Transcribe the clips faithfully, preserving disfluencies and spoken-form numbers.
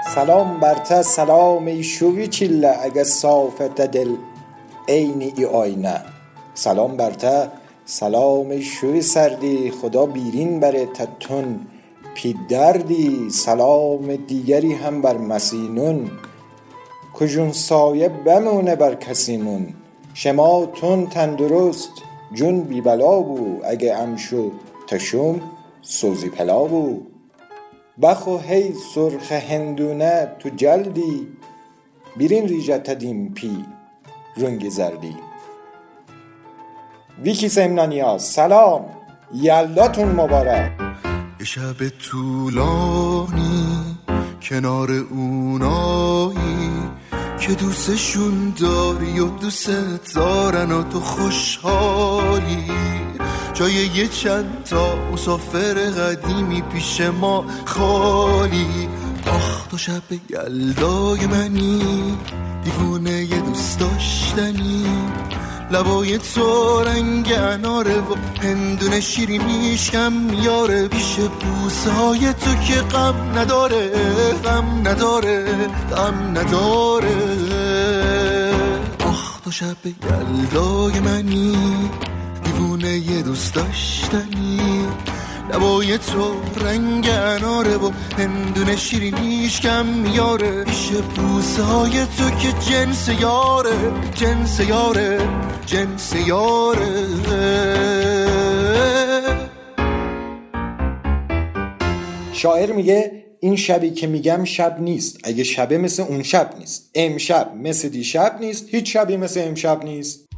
سلام برته سلام ای شوی چله اگه صافت دل اینی ای آینه. سلام برته سلام ای شوی سردی خدا بیرین بره تتون پی دردی. سلام دیگری هم بر مسینون کجون سایه بمونه بر کسینون. شما تون تندرست جون بی بلا بو اگه امشو تشوم سوزی پلا بو. بخو هی سرخ هندونه تو جلدی بیرین ریجت تدیم پی رنگ زردی. ویکی سمنانیا سلام یلداتون مبارک. یه شب طولانی کنار اونایی که دوستشون داری و دوست دارن و تو خوشحالی. جای یه چند تا مسافر قدیمی پیش ما خالی. آخ تو شب یلدای منی دیوونه یه دوست داشتنی. لبای تو رنگ اناره و هندونه شیرینیش کم میاره. پیش بوسه های تو که غم نداره غم نداره غم نداره. آخ تو شب یلدای منی دیوونه یه دوست داشتنی. لبای تو رنگ اناره و هندونه شیرینیش کم میاره. پیش بوسه های تو که جنس یاره جنس یاره جنس یاره. شاعر میگه این شبی که میگم شب نیست اگه شبه مثل اون شب نیست. امشب مثل دیشب نیست هیچ شبی مثل امشب نیست.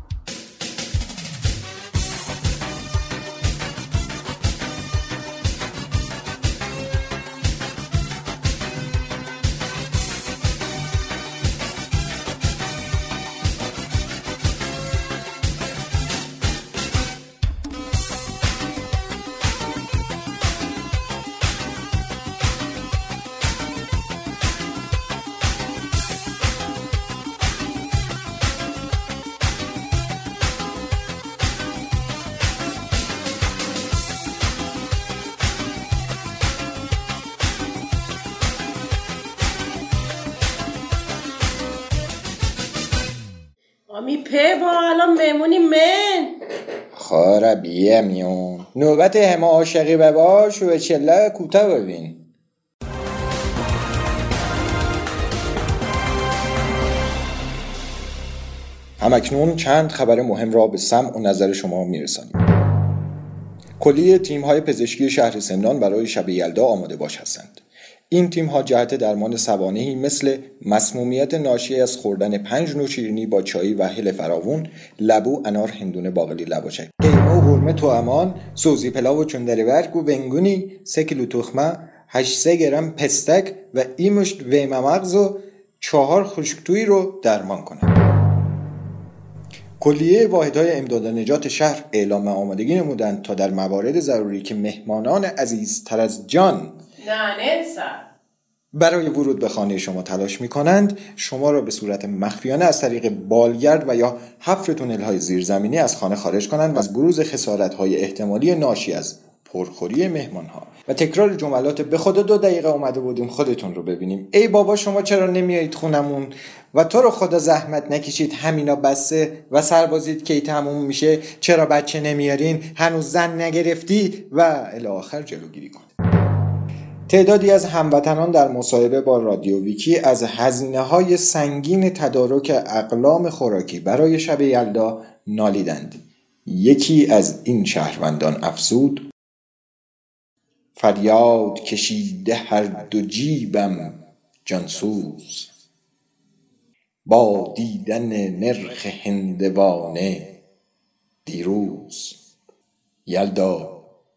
می په با الان میمونی من خاره بیه میون نوبت همه عاشقی بباش و چله کوته ببین. همکنون چند خبر مهم را به سمع و نظر شما میرسانیم. کلیه تیم‌های پزشکی شهر سمنان برای شب یلدا آماده باش هستند. این تیم‌ها جهت درمان سوانحی مثل مسمومیت ناشی از خوردن پنج نوع شیرینی با چای و هل فراوون، لبو، انار، هندونه، باقلی، لواچک، قیمه و قرمه تو امان، سوزی پلاو و چندریورک و بنگونی، سه کیلو تخمه، هشتصد گرم پستک و ایمشت ویمه مغز و چهار خشکتویی رو درمان کنند. کلیه واحدهای امداد و نجات شهر اعلام آمادگی نمودند تا در موارد ضروری که مهمانان عزیزتر از جان برای ورود به خانه شما تلاش می کنند شما را به صورت مخفیانه از طریق بالگرد و یا حفر تونل های زیرزمینی از خانه خارج کنند و از بروز خسارت های احتمالی ناشی از پرخوری مهمان ها و تکرار جملات به خدا دو دقیقه اومده بودیم خودتون رو ببینیم. ای بابا شما چرا نمیایید خونمون و تو رو خدا زحمت نکشید همینا بسه و سربازید کی تموم میشه، چرا بچه نمیارین، هنوز زن نگرفتی و الی آخر جلوگیری کن. تعدادی از هموطنان در مصاحبه با رادیو ویکی از هزینه‌های سنگین تدارک اقلام خوراکی برای شب یلدا نالیدند. یکی از این شهروندان افزود: فریاد کشیده هر دو جیبم جانسوز، با دیدن نرخ هندوانه دیروز. یلدا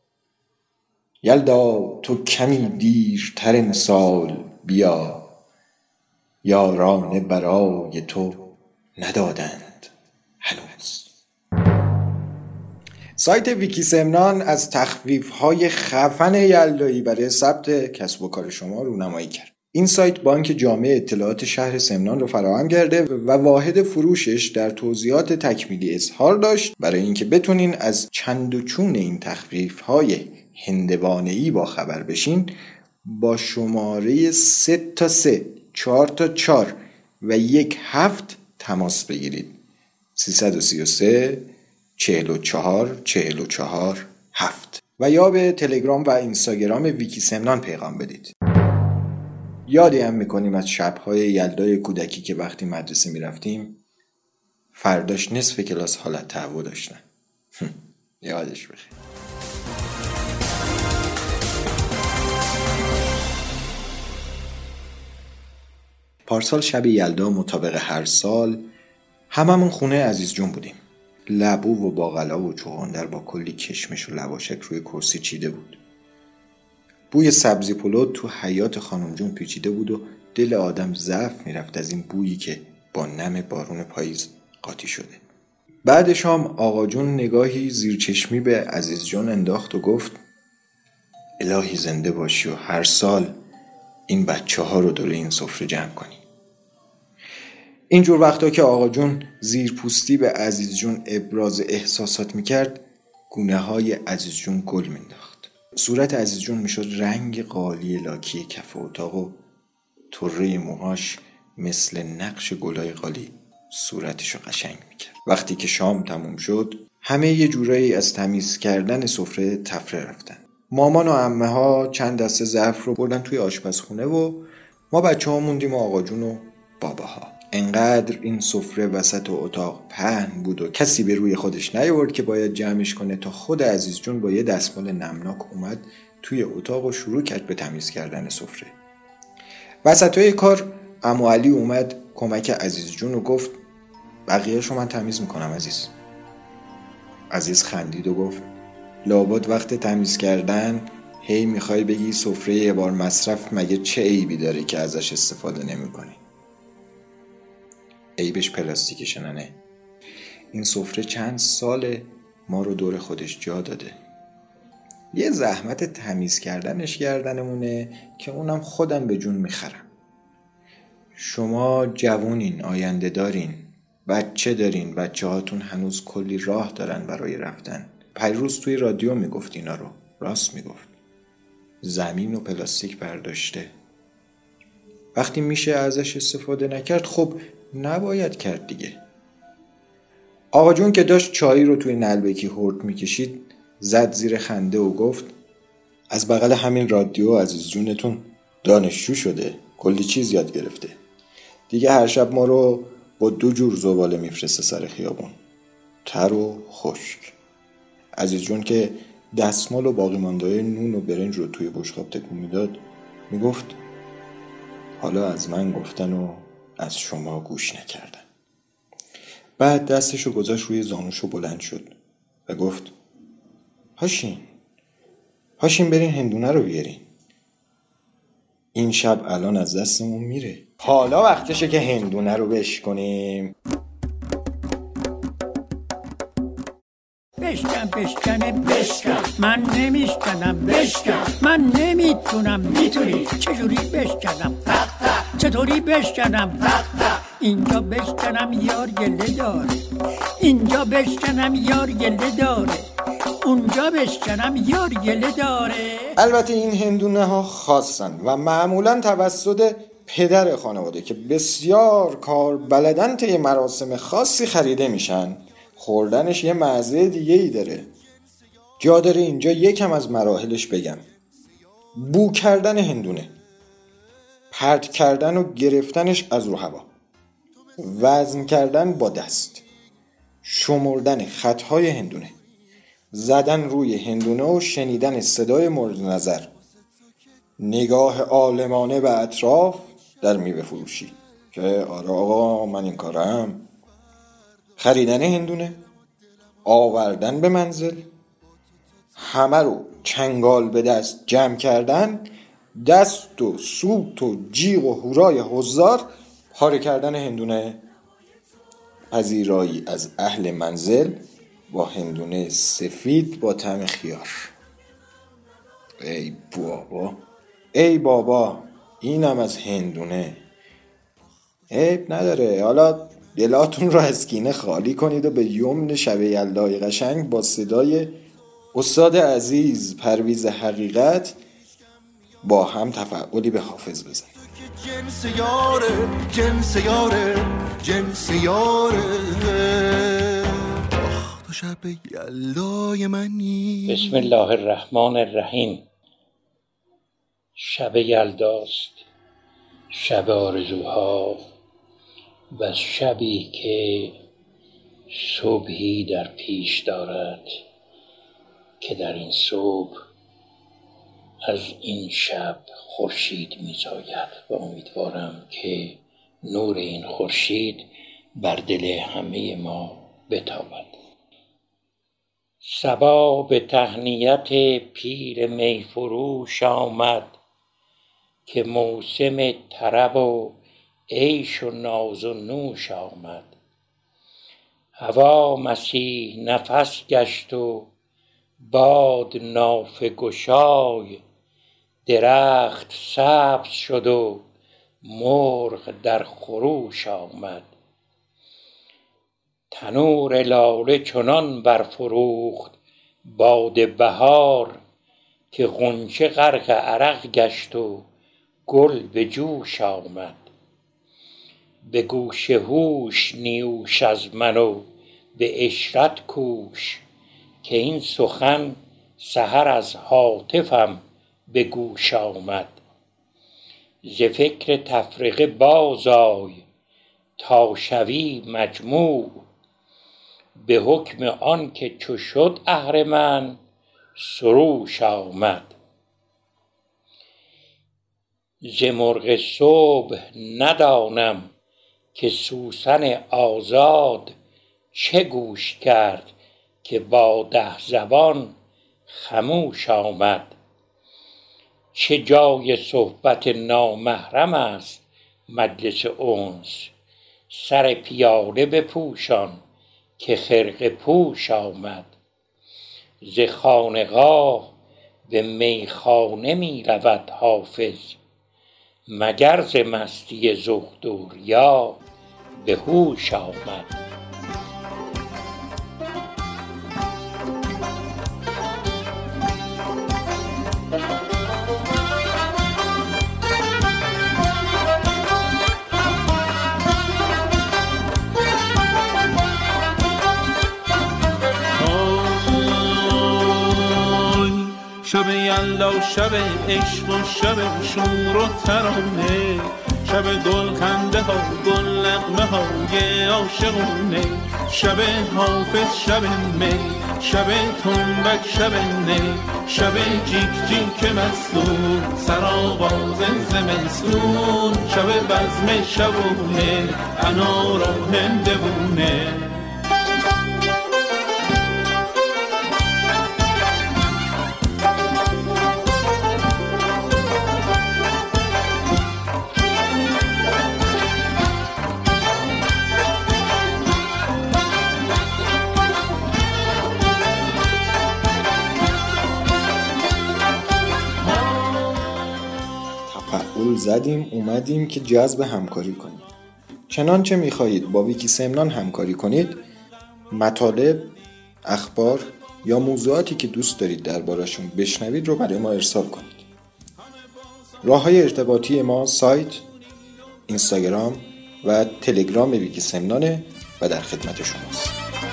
یلدا تو کمی دیرتر امسال بیا، یارانه برای تو ندادند هنوز. سایت ویکی سمنان از تخفیف‌های خفن یلدایی برای ثبت کسب و کار شما رونمایی کرد. این سایت بانک جامع اطلاعات شهر سمنان رو فراهم کرده و واحد فروشش در توضیحات تکمیلی اظهار داشت برای اینکه بتونین از چند و چون این تخفیف‌های هندوانه‌ای با خبر بشین. با شماره سه تا سه، چهار تا چهار و یک هفت تماس بگیرید. سیصد و سی و سه چهل و چهار چهل و چهار هفت و یا به تلگرام و اینستاگرام ویکی سمنان پیغام بدید. یادی هم میکنیم از شب‌های یلدای کودکی که وقتی مدرسه میرفتیم فرداش نصف کلاس حالت تهوع داشتن. یادش بخیر. پارسال شب یلدا مطابق هر سال هممون خونه عزیز جون بودیم. لبو و باقلا و چغندر با کلی کشمش و لواشک روی کرسی چیده بود. بوی سبزی پلو تو حیاط خانم جون پیچیده بود و دل آدم ضعف میرفت از این بویی که با نم بارون پاییز قاطی شده. بعد شام آقا جون نگاهی زیر چشمی به عزیز جون انداخت و گفت الهی زنده باشی و هر سال این بچه ها رو دور این سفره جمع کنی. اینجور وقتا که آقا جون زیر پوستی به عزیز جون ابراز احساسات میکرد گونه های عزیز جون گل مینداخت. صورت عزیز جون میشد رنگ قالی لاکی کف اتاق و طره موهاش مثل نقش گلای قالی صورتشو قشنگ میکرد. وقتی که شام تموم شد همه یه جورایی از تمیز کردن سفره تفره رفتن. مامان و عمه ها چند دسته ظرف رو بردن توی آشپزخونه و ما بچه ها موندیم و آقا جون و باباها. انقدر این سفره وسط و اتاق پهن بود و کسی به روی خودش نیاورد که باید جمعش کنه تا خود عزیز جون با یه دستمال نمناک اومد توی اتاق و شروع کرد به تمیز کردن سفره. وسطای کار عمو علی اومد کمک عزیز جون و گفت بقیه‌شو من تمیز میکنم عزیز. عزیز خندید و گفت لابد وقت تمیز کردن هی میخوای بگی سفره یه بار مصرف مگه چه عیبی داره که ازش استفاده نمیکنی؟ عیبش پلاستیکشه ننه. این سفره چند ساله ما رو دور خودش جا داده. یه زحمت تمیز کردنش گردنمونه که اونم خودم به جون میخرم. شما جوونین، آینده دارین، بچه دارین، بچه هاتون هنوز کلی راه دارن برای رفتن. پیروز توی رادیو میگفت اینا رو، راست میگفت. زمین و پلاستیک برداشته. وقتی میشه ازش استفاده نکرد خب نباید کرد دیگه. آقا جون که داشت چایی رو توی نلبکی هورت میکشید زد زیر خنده و گفت از بغل همین رادیو عزیز جونتون دانشجو شده، کلی چیز یاد گرفته. دیگه هر شب ما رو با دو جور زباله میفرسته سر خیابون، تر و خشک. عزیز جون که دستمال و باقی مانده‌های نون و برنج رو توی بشقاب تکون میداد میگفت حالا از من گفتن و از شما گوش نکردن. بعد دستشو گذاشت روی زانوشو بلند شد و گفت پاشین پاشین برین هندونه رو بیارین. این شب الان از دستمون میره. حالا وقتشه که هندونه رو بشکنیم. بشکن بشکنه بشکن، من نمیشکنم بشکن، من نمیتونم میتونی. چجوری بشکنم تق تق، چطوری بشکنم تق تق. اینجا بشکنم یار گله داره، اینجا بشکنم یار گله داره، اونجا بشکنم یار گله داره. البته این هندونه ها خاصن و معمولا توسط پدر خانواده که بسیار کار بلدن طی مراسم خاصی خریده میشن. خوردنش یه مزه دیگه ای داره. جا داره اینجا یکم از مراحلش بگم. بو کردن هندونه، پرت کردن و گرفتنش از رو هوا، وزن کردن با دست، شمردن خطهای هندونه، زدن روی هندونه و شنیدن صدای مورد نظر، نگاه عالمانه به اطراف در میوه فروشی که آره آقا من این کارم، خریدن هندونه، آوردن به منزل، همه رو چنگال به دست جمع کردن، دست و سوت و جیغ و هورای حضار پاره کردن هندونه، پذیرایی از اهل منزل با هندونه سفید با طعم خیار. ای بابا ای بابا اینم از هندونه. عیب نداره، حالا دلاتون رو از کینه خالی کنید و به یمن شب یلدای قشنگ با صدای استاد عزیز پرویز حقیقت با هم تفعلی به حافظ بزنیم. جنس یاره جنس یاره جنس یاره آخ تو شب یلدای منی. بسم الله الرحمن الرحیم. شب یلداست، شب آرزوها و شبی که صبحی در پیش دارد که در این صبح از این شب خورشید می‌زاید و امیدوارم که نور این خورشید بر دل همه ما بتابد. صبا به تهنیت پیر میفروش آمد که موسم طرب و عیش و ناز و نوش آمد. هوا مسیح نفس گشت و باد نافه گشای، درخت سبز شد و مرغ در خروش آمد. تنور لاله چنان برفروخت باد بهار که غنچه غرق عرق گشت و گل به جوش آمد. به گوش هوش نیوش از من و به عشرت کوش که این سخن سحر از هاتفم به گوش آمد. ز فکر تفرقه باز آی تا شوی مجموع، به حکم آن که چو شد اهرمن سروش آمد. ز مرغ صبح ندانم که سوسن آزاد چه گوش کرد که با ده زبان خموش آمد. چه جای صحبت نامحرم است مجلس انس، سر پیاله بپوشان که خرقه پوش آمد. ز خانقاه به میخانه می رود حافظ، مگر ز مستی زهدوریا به هوش آمد. شب یلدا شب عشق و شب شور و ترانه، شب گل خنده ها گل نغمه های عاشقونه، شب حافظ شب می، شب تنبک شب نی، شب جیک جیک مستون سرآواز زمستون، شب بزم شبونه انار و هندوونه. زدیم اومدیم که جذب همکاری کنیم. چنانچه میخواهید با ویکی سمنان همکاری کنید، مطالب، اخبار یا موضوعاتی که دوست دارید دربارشون بشنوید رو برای ما ارسال کنید. راه‌های ارتباطی ما سایت، اینستاگرام و تلگرام ویکی سمنانه و در خدمت شماست.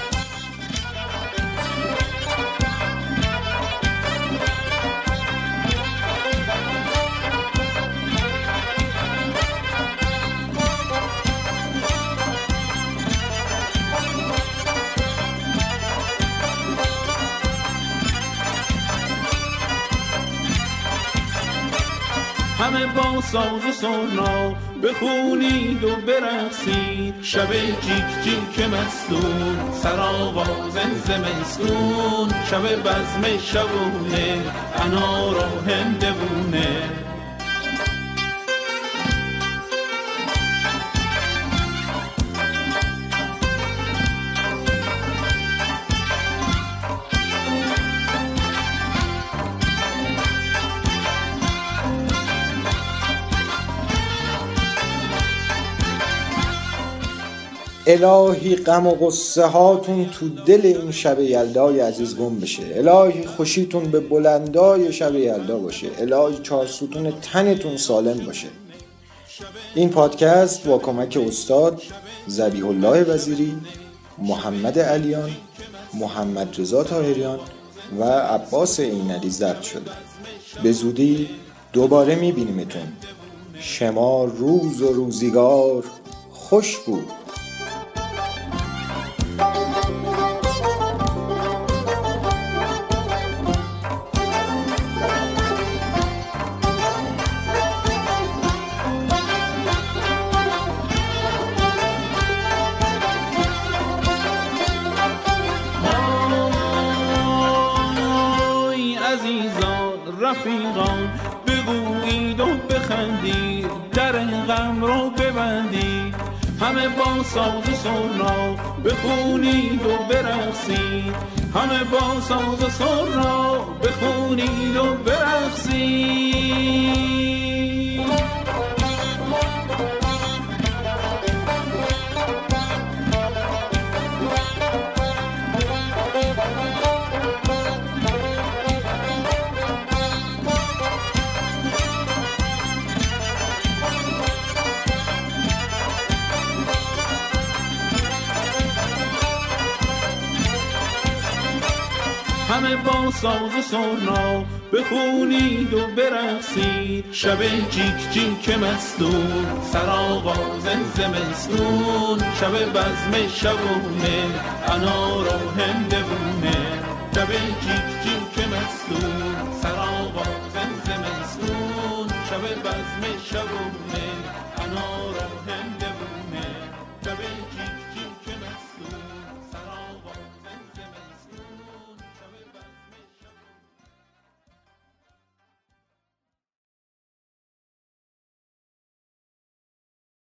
همه با ساز و سرنا بخونید و برقصید، شب جیک جیک مستون سرآواز زمستون، شب بزم شبونه انار و هندوونه. الهی غم و غصه هاتون تو دل این شب یلدای عزیز گم بشه. الهی خوشیتون به بلندای شب یلدا باشه. الهی چارستون تنتون سالم باشه. این پادکست با کمک استاد ذبیح الله وزیری، محمد علیان، محمد رضا طاهریان و عباس عینعلی ضبط شده. به زودی دوباره میبینیمتون. شما روز و روزگار خوش بود. رفیقان بگویید و بخندید، در غم رو ببندید، همه با ساز و سرنا بخونید و برقصید، همه با ساز و سرنا بخونید و برقصید. همه با ساز و سرنا بخونید و برقصید، شب جیک جیک مستون سرآغاز زمستون، شب بزم شبونه انار و هندوونه، شب جیک جیک مستون سرآغاز زمستون، شب بزم شبونه انار و هندوونه، شب جیک